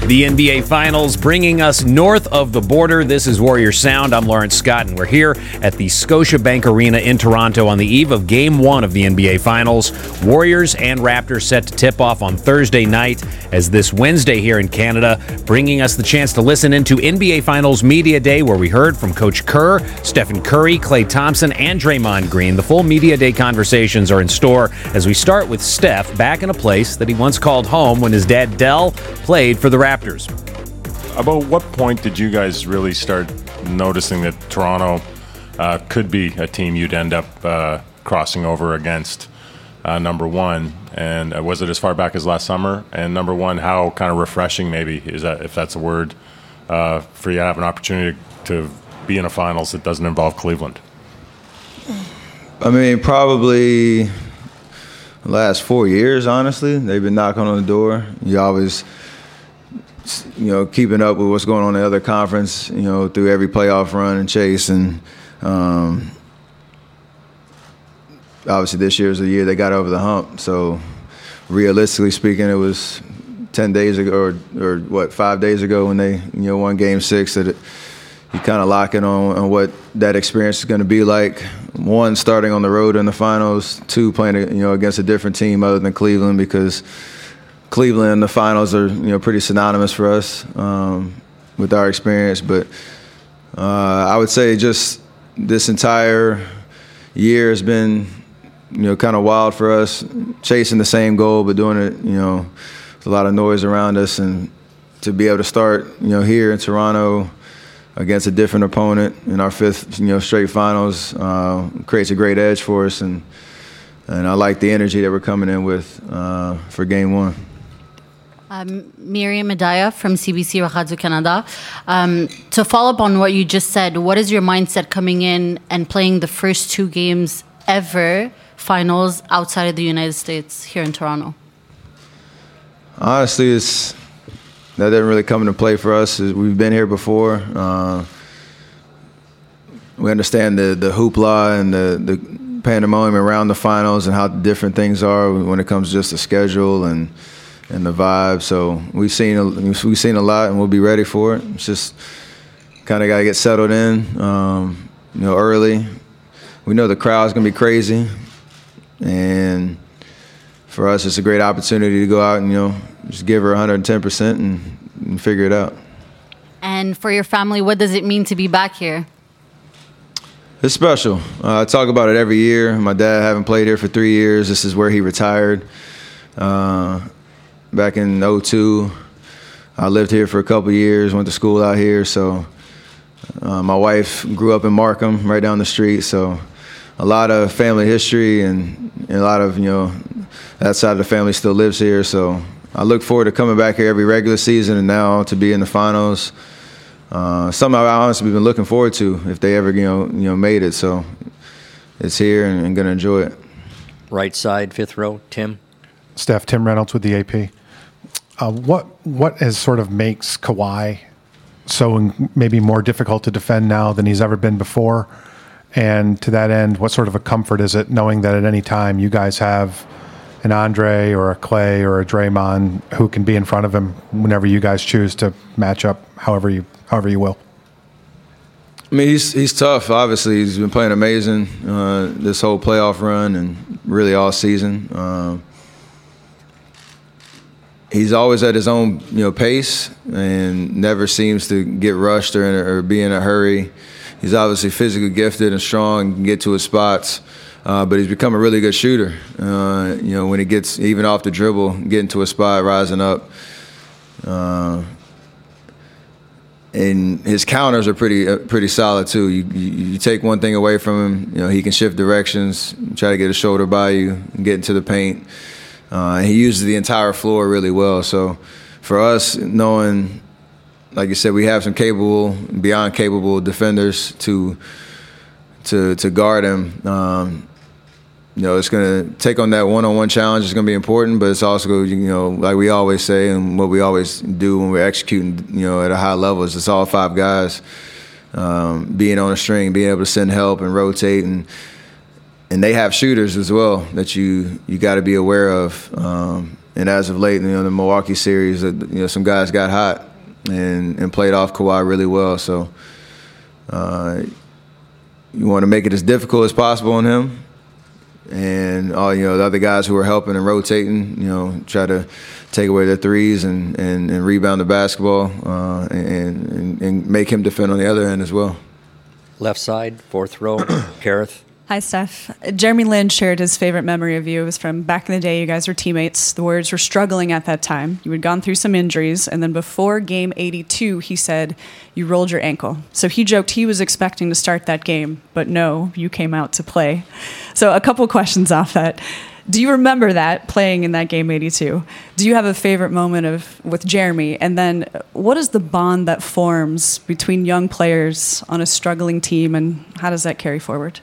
The NBA Finals bringing us north of the border. This is Warrior Sound. I'm Lawrence Scott, and we're here at the Scotiabank Arena in Toronto on the eve of Game 1 of the NBA Finals. Warriors and Raptors set to tip off on Thursday night, as this Wednesday here in Canada, bringing us the chance to listen into NBA Finals Media Day, where we heard from Coach Kerr, Stephen Curry, Klay Thompson, and Draymond Green. The full Media Day conversations are in store as we start with Steph back in a place that he once called home when his dad Dell played for the Raptors. About what point did you guys really start noticing that Toronto could be a team you'd end up crossing over against, number one? And was it as far back as last summer? And number one, how kind of refreshing maybe is that, if that's a word, for you to have an opportunity to be in a finals that doesn't involve Cleveland? I mean, probably the last 4 years, honestly. They've been knocking on the door. You always, keeping up with what's going on in the other conference, through every playoff run and chase. And obviously this year's the year they got over the hump. So realistically speaking, it was 10 days ago or 5 days ago when they, won Game 6 that you kind of lock in on what that experience is going to be like. One, starting on the road in the finals. Two, playing, against a different team other than Cleveland, because Cleveland and the finals are, pretty synonymous for us with our experience. But I would say just this entire year has been, kind of wild for us, chasing the same goal but doing it, with a lot of noise around us. And to be able to start, here in Toronto against a different opponent in our fifth, straight finals creates a great edge for us. And I like the energy that we're coming in with for Game 1. Miriam Medaya from CBC Radio Canada. To follow up on what you just said, what is your mindset coming in and playing the first two games ever finals outside of the United States here in Toronto? Honestly, that didn't really come into play for us. We've been here before. We understand the hoopla and the pandemonium around the finals and how different things are when it comes to just the schedule and the vibe. So we've seen a lot, and we'll be ready for it. It's just kind of got to get settled in, early. We know the crowd's going to be crazy, and for us, it's a great opportunity to go out and, just give her 110% and figure it out. And for your family, what does it mean to be back here? It's special. I talk about it every year. My dad haven't played here for 3 years. This is where he retired. Back in 2002, I lived here for a couple of years, went to school out here. So my wife grew up in Markham, right down the street. So a lot of family history and a lot of, that side of the family still lives here. So I look forward to coming back here every regular season and now to be in the finals. Something I've honestly been looking forward to if they ever, made it. So it's here and going to enjoy it. Right side, fifth row, Tim. Steph, Tim Reynolds with the AP. What is sort of makes Kawhi so maybe more difficult to defend now than he's ever been before? And to that end, what sort of a comfort is it knowing that at any time you guys have an Andre or a Klay or a Draymond who can be in front of him whenever you guys choose to match up however you will? I mean, he's tough. Obviously, he's been playing amazing this whole playoff run and really all season. He's always at his own, pace and never seems to get rushed or be in a hurry. He's obviously physically gifted and strong and can get to his spots, but he's become a really good shooter. When he gets even off the dribble, getting to a spot, rising up. And his counters are pretty solid too. You take one thing away from him, he can shift directions, try to get a shoulder by you, and get into the paint. He uses the entire floor really well. So for us, knowing, like you said, we have some beyond capable defenders to guard him. It's going to take on that one-on-one challenge. It's going to be important, but it's also, like we always say and what we always do when we're executing, at a high level is it's all five guys being on a string, being able to send help and rotate. And they have shooters as well that you got to be aware of. and as of late, the Milwaukee series, some guys got hot and played off Kawhi really well. So you want to make it as difficult as possible on him, and all the other guys who are helping and rotating, try to take away their threes and rebound the basketball and make him defend on the other end as well. Left side, fourth row, Kareth. Hi, Steph. Jeremy Lin shared his favorite memory of you. It was from back in the day. You guys were teammates. The Warriors were struggling at that time. You had gone through some injuries, and then before game 82, he said you rolled your ankle. So he joked he was expecting to start that game, but no, you came out to play. So a couple questions off that. Do you remember that, playing in that game 82? Do you have a favorite moment with Jeremy? And then what is the bond that forms between young players on a struggling team, and how does that carry forward?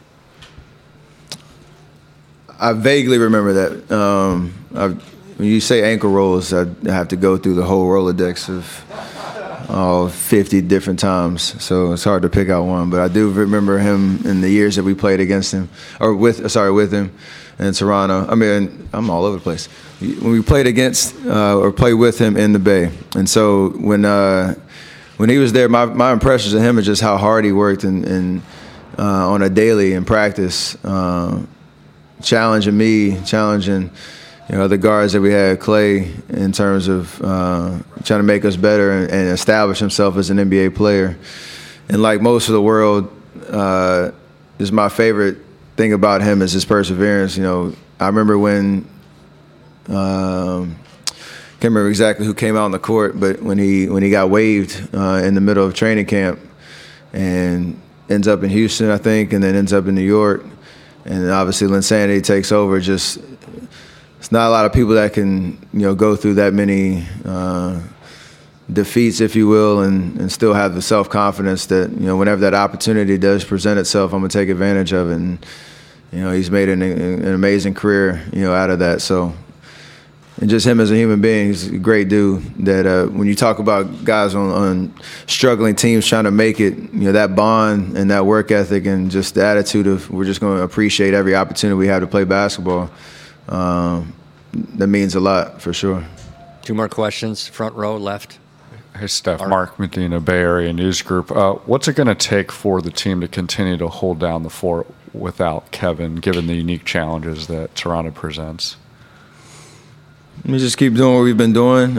I vaguely remember that. When you say ankle rolls, I have to go through the whole Rolodex of 50 different times. So it's hard to pick out one. But I do remember him in the years that we played against him, or with him in Toronto. I mean, I'm all over the place. When we played against or played with him in the Bay. And so when he was there, my impressions of him is just how hard he worked and on a daily in practice. Challenging me, challenging the guards that we had, Clay, in terms of trying to make us better and establish himself as an NBA player. And like most of the world, is my favorite thing about him is his perseverance. I remember when can't remember exactly who came out on the court, but when he got waived in the middle of training camp and ends up in Houston, I think, and then ends up in New York. And obviously, Linsanity takes over. It's not a lot of people that can, go through that many defeats, if you will, and still have the self-confidence that, whenever that opportunity does present itself, I'm gonna take advantage of it. And he's made an amazing career, out of that. So, and just him as a human being, he's a great dude. That when you talk about guys on struggling teams trying to make it, that bond and that work ethic and just the attitude of we're just going to appreciate every opportunity we have to play basketball, that means a lot for sure. Two more questions, front row, left. Hey, Steph. Mark Medina, Bay Area News Group. What's it going to take for the team to continue to hold down the fort without Kevin, given the unique challenges that Toronto presents? We just keep doing what we've been doing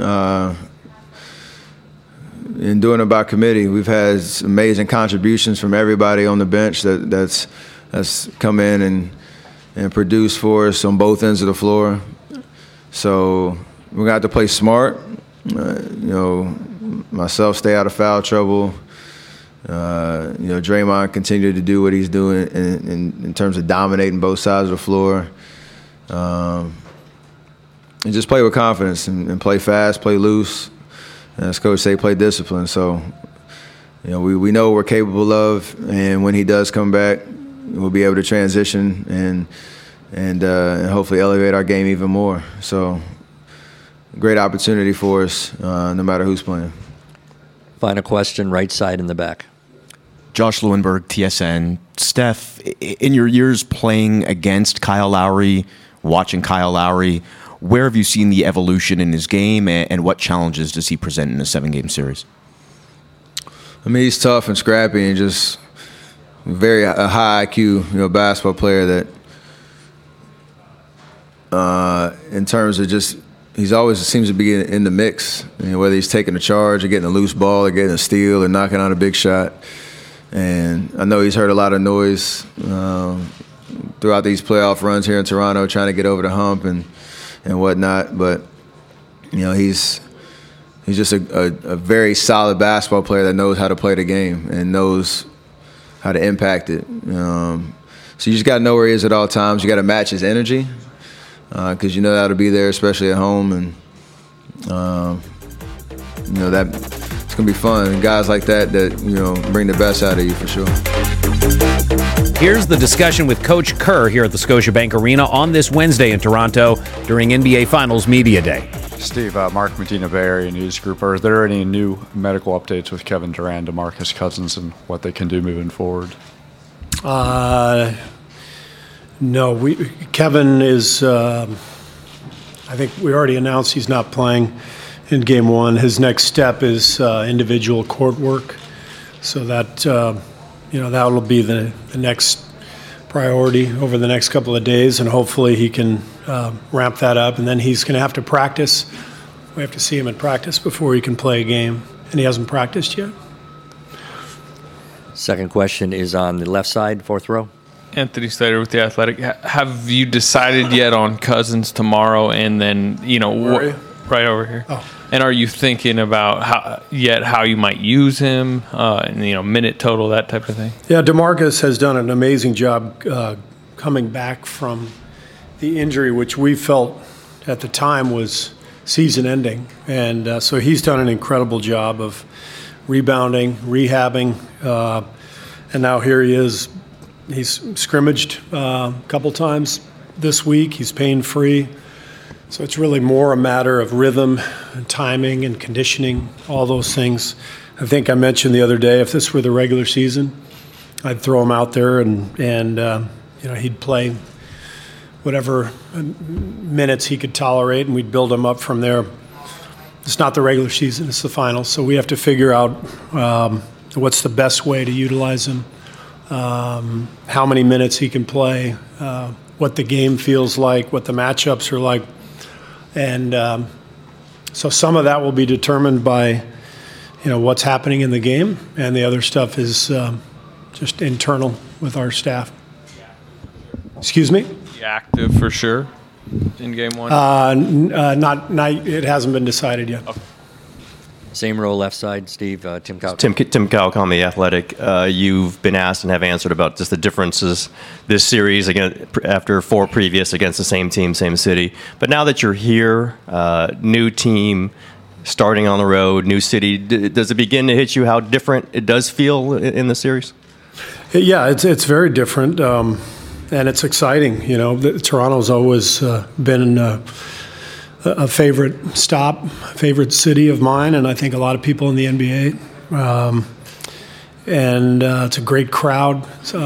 and doing it by committee. We've had amazing contributions from everybody on the bench that's come in and produced for us on both ends of the floor. So we're going to have to play smart. Myself stay out of foul trouble. Draymond continue to do what he's doing in terms of dominating both sides of the floor. And just play with confidence and play fast, play loose. And as Coach say, play discipline. So, we know what we're capable of, and when he does come back, we'll be able to transition and hopefully elevate our game even more. So, great opportunity for us, no matter who's playing. Final question, right side in the back. Josh Lewenberg, TSN. Steph, in your years playing against Kyle Lowry, watching Kyle Lowry, where have you seen the evolution in his game, and what challenges does he present in a 7-game series? I mean, he's tough and scrappy and just a high IQ, basketball player that, in terms of just, he's always seems to be in the mix. Whether he's taking a charge or getting a loose ball or getting a steal or knocking out a big shot. And I know he's heard a lot of noise throughout these playoff runs here in Toronto, trying to get over the hump and whatnot, but he's just a very solid basketball player that knows how to play the game and knows how to impact it. So you just got to know where he is at all times. You got to match his energy because that'll be there, especially at home, and that it's gonna be fun. And guys like that bring the best out of you for sure. Here's the discussion with Coach Kerr here at the Scotiabank Arena on this Wednesday in Toronto during NBA Finals Media Day. Steve, Mark Medina, Bay Area News Group. Are there any new medical updates with Kevin Durant, DeMarcus Cousins, and what they can do moving forward? No, Kevin is I think we already announced he's not playing in Game 1. His next step is individual court work. So that, that will be the next priority over the next couple of days, and hopefully he can ramp that up. And then he's going to have to practice. We have to see him in practice before he can play a game, and he hasn't practiced yet. Second question is on the left side, fourth row. Anthony Slater with The Athletic. Have you decided yet on Cousins tomorrow, and then, right over here? Oh. And are you thinking about how you might use him, and, minute total, that type of thing? Yeah, DeMarcus has done an amazing job coming back from the injury, which we felt at the time was season-ending. And so he's done an incredible job of rebounding, rehabbing, and now here he is. He's scrimmaged a couple times this week. He's pain-free. So it's really more a matter of rhythm and timing and conditioning, all those things. I think I mentioned the other day, if this were the regular season, I'd throw him out there and he'd play whatever minutes he could tolerate, and we'd build him up from there. It's not the regular season, it's the finals. So we have to figure out what's the best way to utilize him, how many minutes he can play, what the game feels like, what the matchups are like. And so some of that will be determined by, what's happening in the game, and the other stuff is just internal with our staff. Excuse me? Active for sure in Game 1? Not. It hasn't been decided yet. Okay. Same row, left side, Steve. Tim Cowell. Tim Cowell, The Athletic. You've been asked and have answered about just the differences this series again after 4 previous against the same team, same city. But now that you're here, new team, starting on the road, new city, does it begin to hit you how different it does feel in the series? Yeah, it's very different, and it's exciting. Toronto's always been a favorite city of mine, and I think a lot of people in the NBA. And it's a great crowd.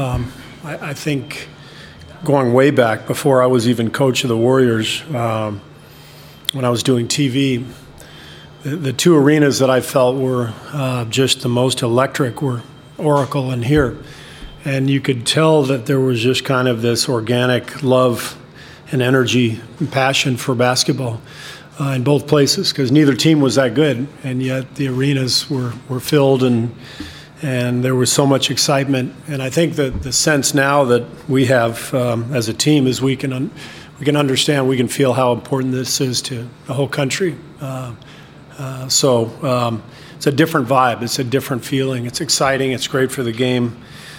I think going way back, before I was even coach of the Warriors, when I was doing TV, the 2 arenas that I felt were just the most electric were Oracle and here. And you could tell that there was just kind of this organic love and energy and passion for basketball in both places, because neither team was that good, and yet the arenas were filled, and there was so much excitement. And I think that the sense now that we have as a team is we can understand, we can feel how important this is to the whole country. So it's a different vibe, it's a different feeling, it's exciting, it's great for the game,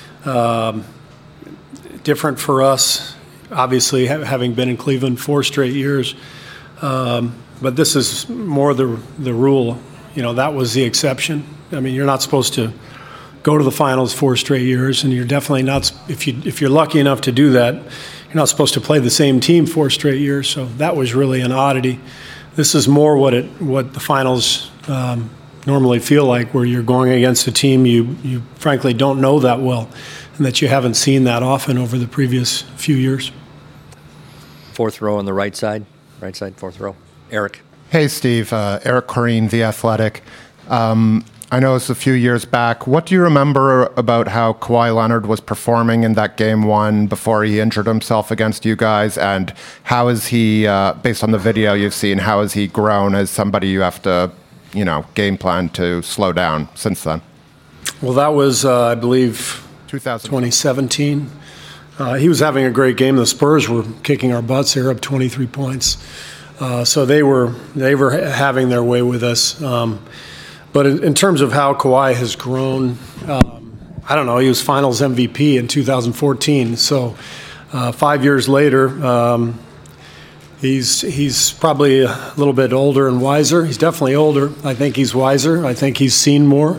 different for us. Obviously, having been in Cleveland 4 straight years, but this is more the rule. That was the exception. I mean, you're not supposed to go to the finals 4 straight years, and you're definitely not. If you're lucky enough to do that, you're not supposed to play the same team 4 straight years. So that was really an oddity. This is more what the finals normally feel like, where you're going against a team you frankly don't know that well, and that you haven't seen that often over the previous few years. Fourth row on the right side, fourth row. Eric. Hey, Steve. Eric Corrine, The Athletic. I know it's a few years back. What do you remember about how Kawhi Leonard was performing in that Game 1 before he injured himself against you guys? And how is he, based on the video you've seen, how has he grown as somebody you have to, game plan to slow down since then? Well, that was, I believe, 2017. He was having a great game. The Spurs were kicking our butts. They were up 23 points. So they were having their way with us. But in terms of how Kawhi has grown, I don't know. He was Finals MVP in 2014. So 5 years later, he's probably a little bit older and wiser. He's definitely older. I think he's wiser. I think he's seen more.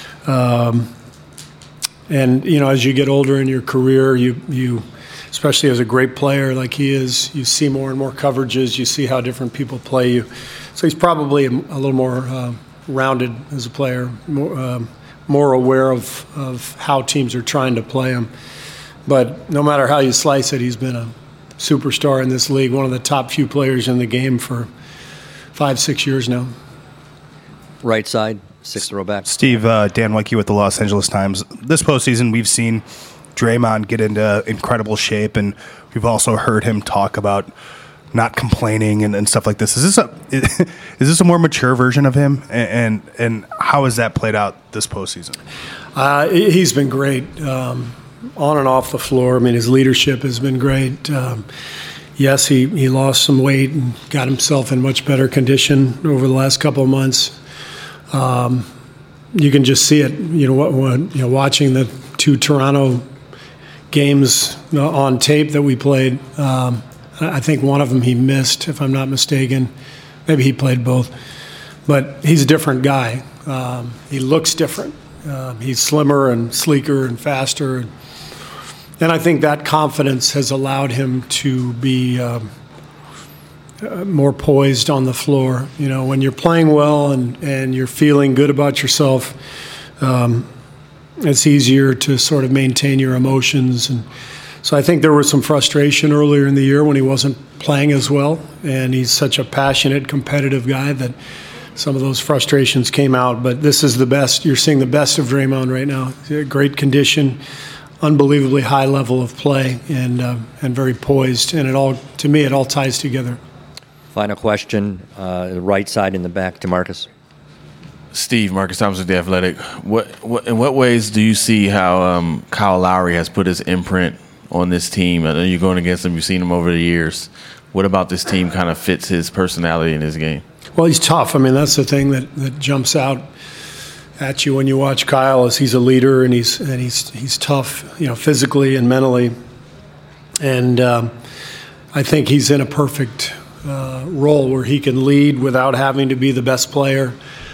And, as you get older in your career, you especially as a great player like he is, you see more and more coverages. You see how different people play you. So he's probably a little more rounded as a player, more aware of how teams are trying to play him. But no matter how you slice it, he's been superstar in this league, one of the top few players in the game for 5-6 years now. Right side, sixth row back. Steve, Dan Wicke with the Los Angeles Times. This postseason, we've seen Draymond get into incredible shape, and we've also heard him talk about not complaining and stuff like this. Is this a more mature version of him? And how has that played out this postseason? He's been great on and off the floor. I mean, his leadership has been great. Yes, he lost some weight and got himself in much better condition over the last couple of months. You can just see it, watching the 2 Toronto games on tape that we played. I think one of them he missed, if I'm not mistaken. Maybe he played both. But he's a different guy. He looks different. He's slimmer and sleeker and faster. And I think that confidence has allowed him to be more poised on the floor. When you're playing well and you're feeling good about yourself, it's easier to sort of maintain your emotions. And so I think there was some frustration earlier in the year when he wasn't playing as well. And he's such a passionate, competitive guy that some of those frustrations came out. But this is the best. You're seeing the best of Draymond right now. Great condition, unbelievably high level of play, and very poised. And to me, it all ties together. Final question, right side in the back to Marcus. Steve, Marcus Thomas with The Athletic. In what ways do you see how Kyle Lowry has put his imprint on this team? I know you're going against him. You've seen him over the years. What about this team kind of fits his personality in his game? Well, he's tough. I mean, that's the thing that jumps out at you when you watch Kyle, is he's a leader and he's tough, physically and mentally. And I think he's in a perfect role where he can lead without having to be the best player.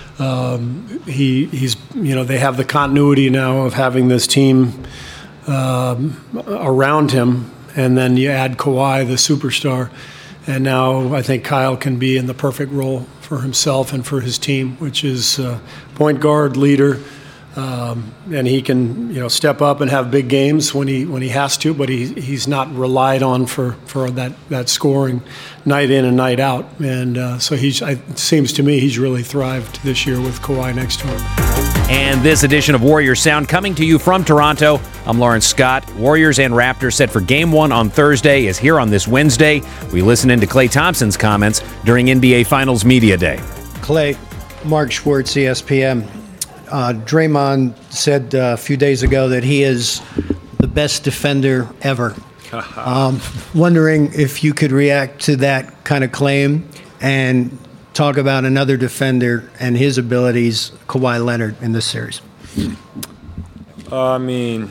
He's they have the continuity now of having this team around him, and then you add Kawhi, the superstar, and now I think Kyle can be in the perfect role for himself and for his team, which is point guard, leader, and he can step up and have big games when he has to, but he's not relied on for that scoring night in and night out. And so it seems to me he's really thrived this year with Kawhi next to him. And this edition of Warrior Sound coming to you from Toronto. I'm Lawrence Scott. Warriors and Raptors set for Game 1 on Thursday is here on this Wednesday. We listen into Klay Thompson's comments during NBA Finals Media Day. Klay, Mark Schwartz, ESPN. Draymond said a few days ago that he is the best defender ever. Wondering if you could react to that kind of claim and talk about another defender and his abilities, Kawhi Leonard, in this series. I mean,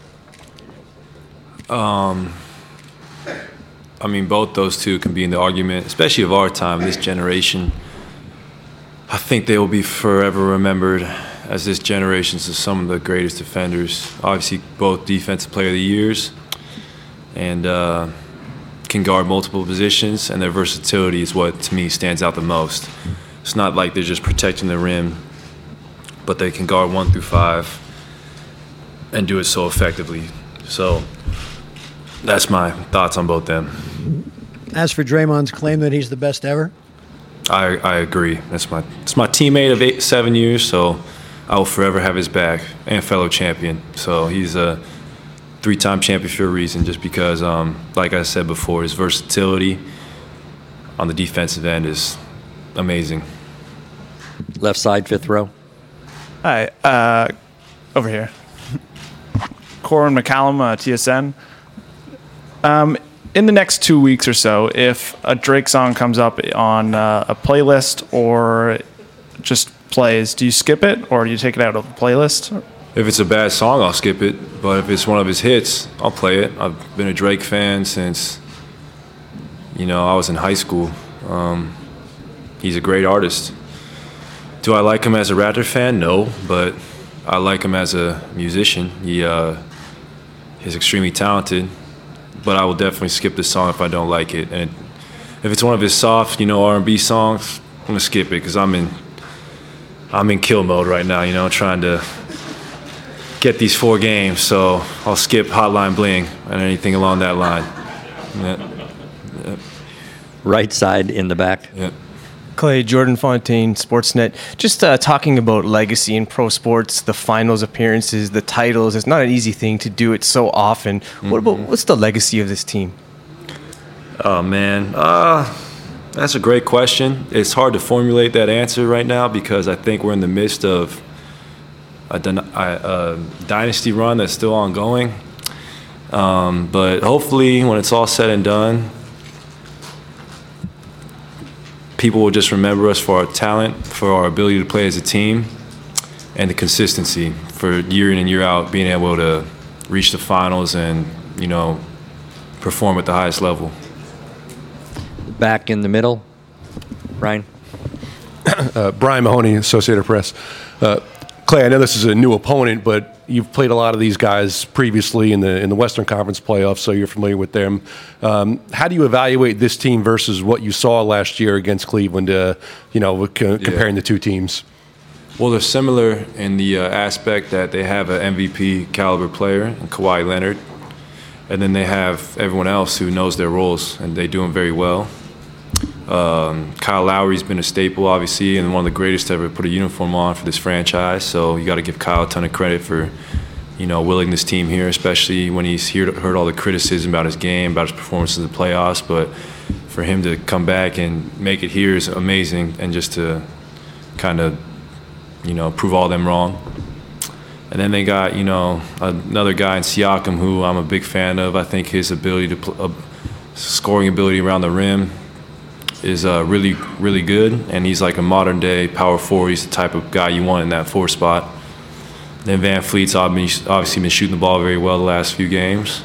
both those two can be in the argument, especially of our time, this generation. I think they will be forever remembered as this generation's of some of the greatest defenders. Obviously, both Defensive Player of the Years, and can guard multiple positions, and their versatility is what, to me, stands out the most. It's not like they're just protecting the rim, but they can guard 1 through 5 and do it so effectively. So that's my thoughts on both them. As for Draymond's claim that he's the best ever? I agree. It's my teammate of 7 years, so I will forever have his back, and fellow champion. So he's a 3-time champion for a reason, just because, like I said before, his versatility on the defensive end is amazing. Left side, fifth row. Hi, over here. Corin McCallum, TSN. In the next 2 weeks or so, if a Drake song comes up on a playlist or just plays, do you skip it or do you take it out of the playlist? If it's a bad song, I'll skip it. But if it's one of his hits, I'll play it. I've been a Drake fan since, I was in high school. He's a great artist. Do I like him as a Raptor fan? No, but I like him as a musician. He's extremely talented. But I will definitely skip the song if I don't like it. And if it's one of his soft, R&B songs, I'm gonna skip it because I'm in kill mode right now. Trying to get these 4 games. So I'll skip Hotline Bling and anything along that line. Yeah. Right side in the back. Yeah. Clay, Jordan Fontaine, Sportsnet. Just talking about legacy in pro sports, the finals appearances, the titles. It's not an easy thing to do it so often. What's the legacy of this team? Oh, man. That's a great question. It's hard to formulate that answer right now because I think we're in the midst of a dynasty run that's still ongoing. But hopefully, when it's all said and done, people will just remember us for our talent, for our ability to play as a team, and the consistency for year in and year out, being able to reach the finals and, perform at the highest level. Back in the middle, Brian. Brian Mahoney, Associated Press. Clay, I know this is a new opponent, but you've played a lot of these guys previously in the Western Conference playoffs, so you're familiar with them. How do you evaluate this team versus what you saw last year against Cleveland, comparing the two teams? Well, they're similar in the aspect that they have an MVP caliber player in Kawhi Leonard, and then they have everyone else who knows their roles, and they do them very well. Kyle Lowry's been a staple, obviously, and one of the greatest to ever put a uniform on for this franchise. So you got to give Kyle a ton of credit for, willing this team here, especially when he's heard all the criticism about his game, about his performance in the playoffs. But for him to come back and make it here is amazing, and just to kind of, prove all them wrong. And then they got, another guy in Siakam who I'm a big fan of. I think his ability to scoring ability around the rim is really, really good, and he's like a modern-day power forward. He's the type of guy you want in that 4 spot. Then Van Fleet's obviously been shooting the ball very well the last few games.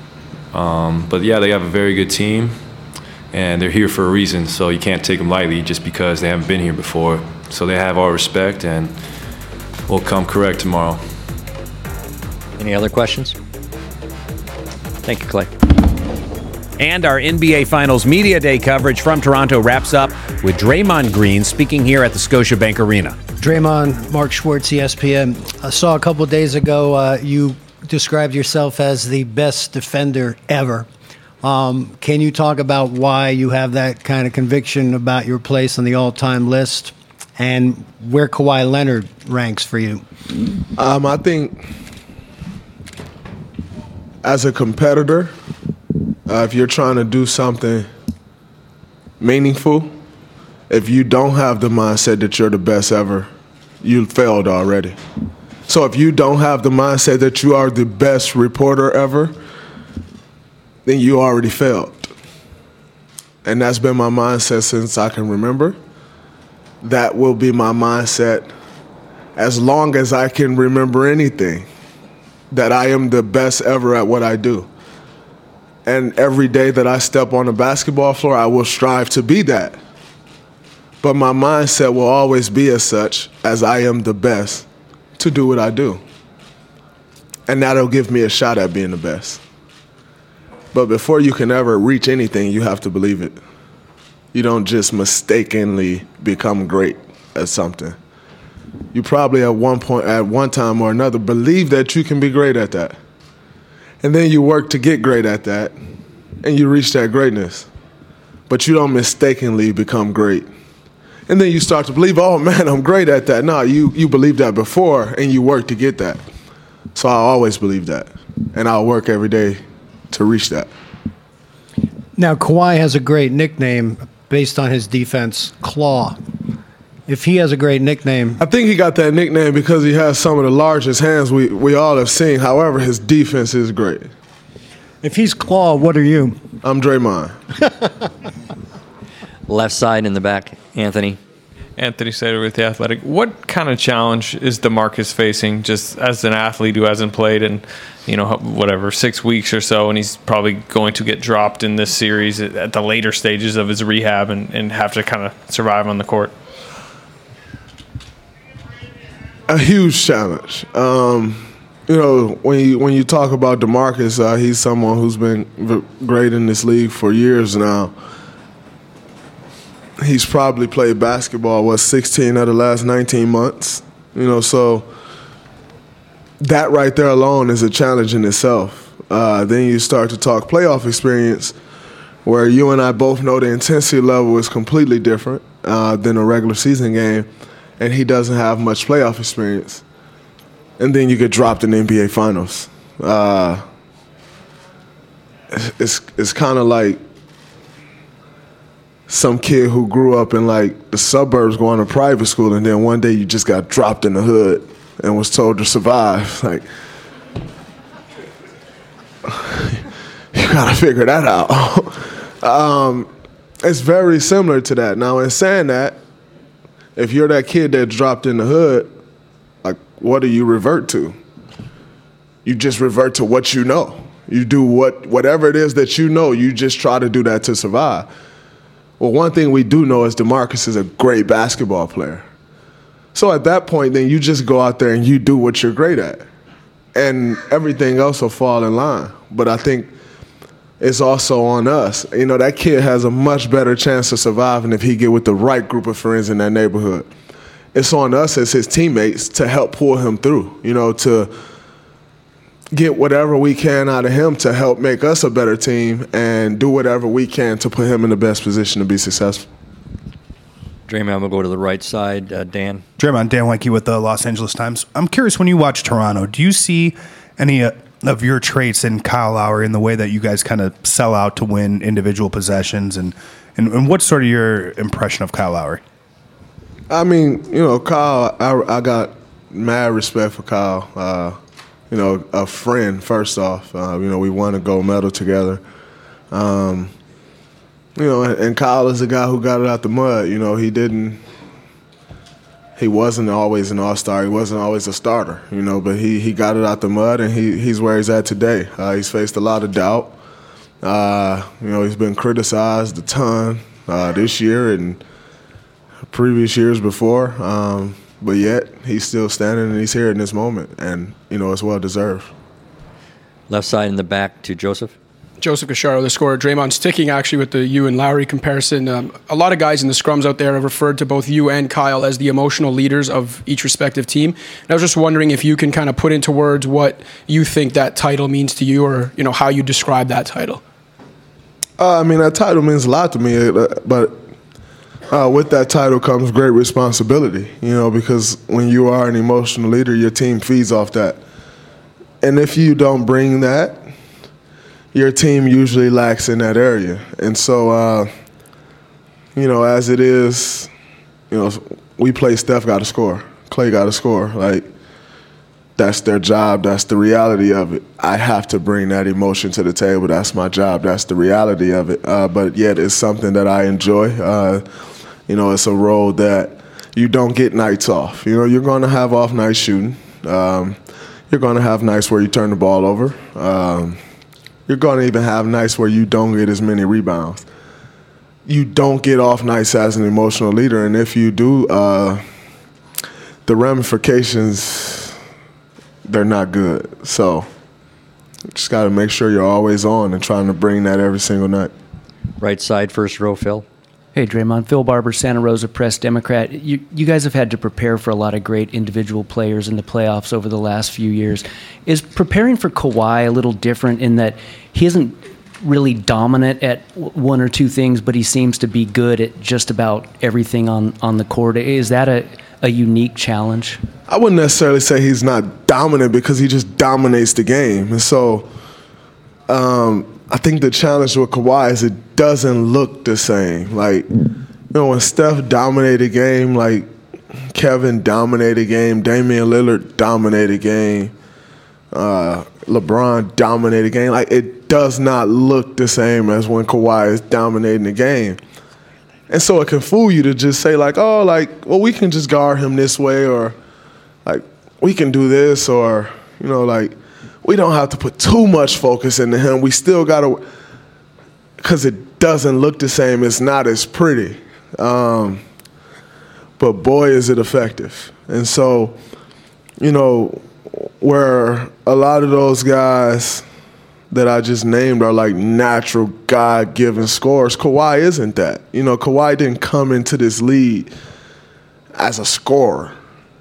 But yeah, they have a very good team, and they're here for a reason, so you can't take them lightly just because they haven't been here before. So they have our respect, and we'll come correct tomorrow. Any other questions? Thank you, Clay. And our NBA Finals Media Day coverage from Toronto wraps up with Draymond Green speaking here at the Scotiabank Arena. Draymond, Mark Schwartz, ESPN. I saw a couple days ago you described yourself as the best defender ever. Can you talk about why you have that kind of conviction about your place on the all-time list and where Kawhi Leonard ranks for you? I think as a competitor, if you're trying to do something meaningful, if you don't have the mindset that you're the best ever, you failed already. So if you don't have the mindset that you are the best reporter ever, then you already failed. And that's been my mindset since I can remember. That will be my mindset as long as I can remember anything, that I am the best ever at what I do. And every day that I step on the basketball floor, I will strive to be that. But my mindset will always be as such, as I am the best to do what I do. And that'll give me a shot at being the best. But before you can ever reach anything, you have to believe it. You don't just mistakenly become great at something. You probably at one time or another, believe that you can be great at that. And then you work to get great at that, and you reach that greatness. But you don't mistakenly become great. And then you start to believe, oh man, I'm great at that. No, you believed that before, and you work to get that. So I always believe that, and I'll work every day to reach that. Now, Kawhi has a great nickname based on his defense, Claw. If he has a great nickname... I think he got that nickname because he has some of the largest hands we all have seen. However, his defense is great. If he's Claw, what are you? I'm Draymond. Left side in the back, Anthony. Anthony Sater with The Athletic. What kind of challenge is DeMarcus facing just as an athlete who hasn't played in, 6 weeks or so, and he's probably going to get dropped in this series at the later stages of his rehab and have to kind of survive on the court? A huge challenge. When you talk about DeMarcus, he's someone who's been great in this league for years now. He's probably played basketball, 16 of the last 19 months. So that right there alone is a challenge in itself. Then you start to talk playoff experience. where you and I both know the intensity level is completely different than a regular season game, and he doesn't have much playoff experience. And then you get dropped in the NBA Finals. It's kind of like some kid who grew up in like the suburbs going to private school, and then one day you just got dropped in the hood and was told to survive. Like, you gotta figure that out. It's very similar to that. Now, in saying that, if you're that kid that dropped in the hood, like, what do you revert to? You just revert to what you know. You do whatever it is that you know, you just try to do that to survive. Well, one thing we do know is DeMarcus is a great basketball player. So at that point, then you just go out there and you do what you're great at. And everything else will fall in line. But I think it's also on us. You know, that kid has a much better chance of surviving if he get with the right group of friends in that neighborhood. It's on us as his teammates to help pull him through, you know, to get whatever we can out of him to help make us a better team and do whatever we can to put him in the best position to be successful. Draymond, we'll go to the right side. Dan. Draymond, Dan Wenke with the Los Angeles Times. I'm curious, when you watch Toronto, do you see any of your traits in Kyle Lowry in the way that you guys kind of sell out to win individual possessions? And what's sort of your impression of Kyle Lowry? I mean, you know, Kyle, I got mad respect for Kyle. You know, a friend, first off. You know, we won a gold medal together. You know, and Kyle is a guy who got it out the mud. You know, he wasn't always an all-star. He wasn't always a starter, you know, but he got it out the mud, and he's where he's at today. He's faced a lot of doubt. You know, he's been criticized a ton this year and previous years before. But yet, he's still standing and he's here in this moment. And, you know, it's well-deserved. Left side in the back to Joseph. Joseph Gasharo, the scorer. Draymond, sticking actually with the you and Lowry comparison. A lot of guys in the scrums out there have referred to both you and Kyle as the emotional leaders of each respective team. And I was just wondering if you can kind of put into words what you think that title means to you, or, you know, how you describe that title. I mean, that title means a lot to me, but with that title comes great responsibility, you know, because when you are an emotional leader, your team feeds off that. And if you don't bring that, your team usually lacks in that area. And so, you know, as it is, you know, we play Steph got to score, Clay got to score. Like, that's their job. That's the reality of it. I have to bring that emotion to the table. That's my job. That's the reality of it. But yet it's something that I enjoy. You know, it's a role that you don't get nights off. You know, you're going to have off nights shooting. You're going to have nights where you turn the ball over. You're going to even have nights where you don't get as many rebounds. You don't get off nights as an emotional leader, and if you do, the ramifications, they're not good. So you just got to make sure you're always on and trying to bring that every single night. Right side, first row, Phil. Hey, Draymond. Phil Barber, Santa Rosa Press Democrat. You guys have had to prepare for a lot of great individual players in the playoffs over the last few years. Is preparing for Kawhi a little different in that he isn't really dominant at one or two things, but he seems to be good at just about everything on the court? Is that a unique challenge? I wouldn't necessarily say he's not dominant because he just dominates the game. And so I think the challenge with Kawhi is it doesn't look the same. Like, you know, when Steph dominated game, like Kevin dominated game, Damian Lillard dominated game, LeBron dominated game, like it does not look the same as when Kawhi is dominating the game. And so it can fool you to just say like, oh, like, well, we can just guard him this way, or like we can do this, or, you know, like we don't have to put too much focus into him. We still got to, because it doesn't look the same. It's not as pretty. But boy, is it effective. And so, you know, where a lot of those guys that I just named are like natural God-given scorers, Kawhi isn't that. You know, Kawhi didn't come into this league as a scorer.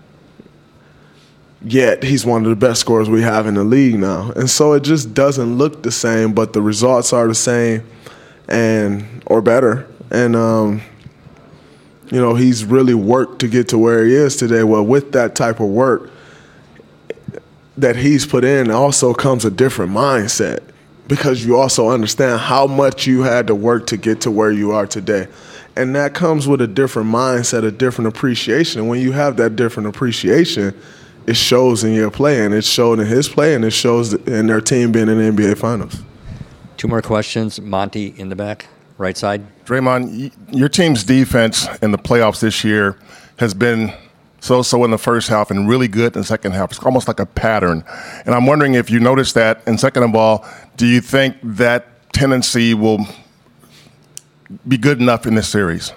Yet he's one of the best scorers we have in the league now. And so it just doesn't look the same, but the results are the same. or better. And, he's really worked to get to where he is today. Well, with that type of work that he's put in also comes a different mindset, because you also understand how much you had to work to get to where you are today. And that comes with a different mindset, a different appreciation. And when you have that different appreciation, it shows in your play, and it showed in his play, and it shows in their team being in the NBA Finals. 2 more questions. Monty in the back, right side. Draymond, your team's defense in the playoffs this year has been so-so in the first half and really good in the second half. It's almost like a pattern. And I'm wondering if you noticed that. And second of all, do you think that tendency will be good enough in this series?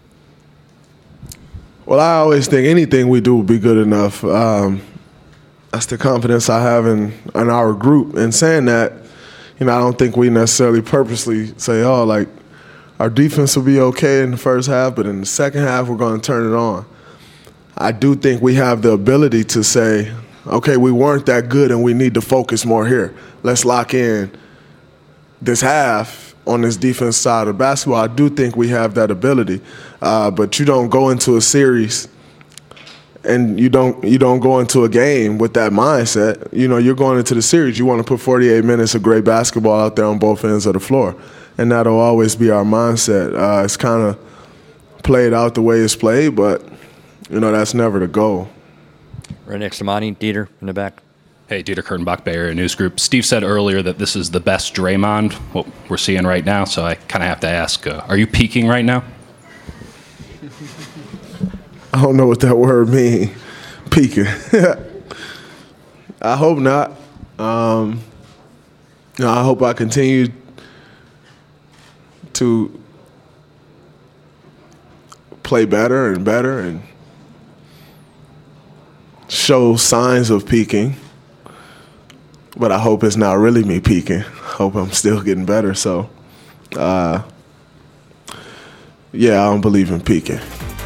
Well, I always think anything we do will be good enough. That's the confidence I have in our group. And saying that, I don't think we necessarily purposely say, our defense will be okay in the first half, but in the second half we're going to turn it on. I do think we have the ability to say, okay, we weren't that good and we need to focus more here. Let's lock in this half on this defense side of basketball. I do think we have that ability. But you don't go into a series and you don't go into a game with that mindset. You're going into the series. You want to put 48 minutes of great basketball out there on both ends of the floor. And that'll always be our mindset. It's kind of played out the way it's played, but that's never the goal. Right next to Monty, Dieter in the back. Hey, Dieter Kurtenbach, Bay Area News Group. Steve said earlier that this is the best Draymond, what we're seeing right now, so I kind of have to ask, are you peaking right now? I don't know what that word means, peaking. I hope not. I hope I continue to play better and show signs of peaking, but I hope it's not really me peaking. I hope I'm still getting better. So, I don't believe in peaking.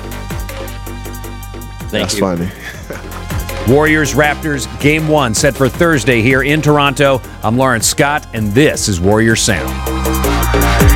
That's funny. Warriors-Raptors Game 1 set for Thursday here in Toronto. I'm Lawrence Scott, and this is Warrior Sound.